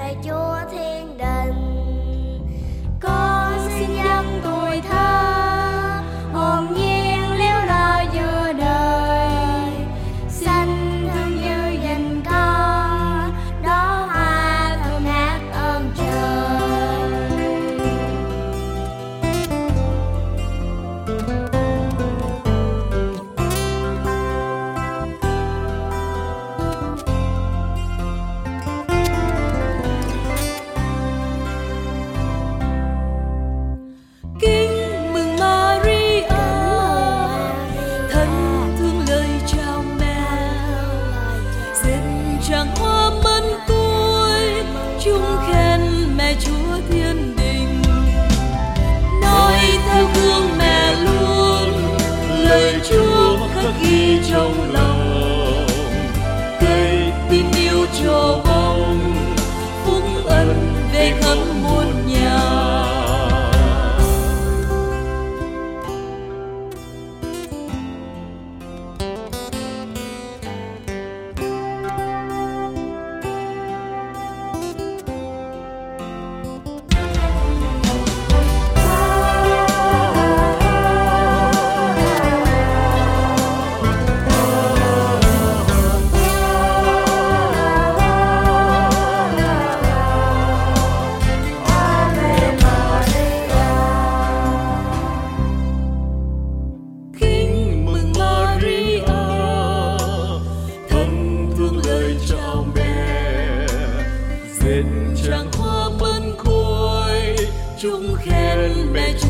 lời Chúa thiên đình. Con xin dâng tuổi thơ hồn nhiên liếu lo giữa đời, xanh thương như dành con đó hoa thơm hát ơn trời. Kính mừng Maria, thân thương lời chào mẹ, dệt tràng hoa mân côi, chúng khen mẹ Chúa thiên đình. Nói theo gương mẹ luôn, lời Chúa khắc ghi trong lòng, cây tin yêu cho bóng, phúc ân về khắp muôn nhà. Kính mừng Maria, thân thương lời chào mẹ, dệt tràng hoa mân côi, chúng khen mẹ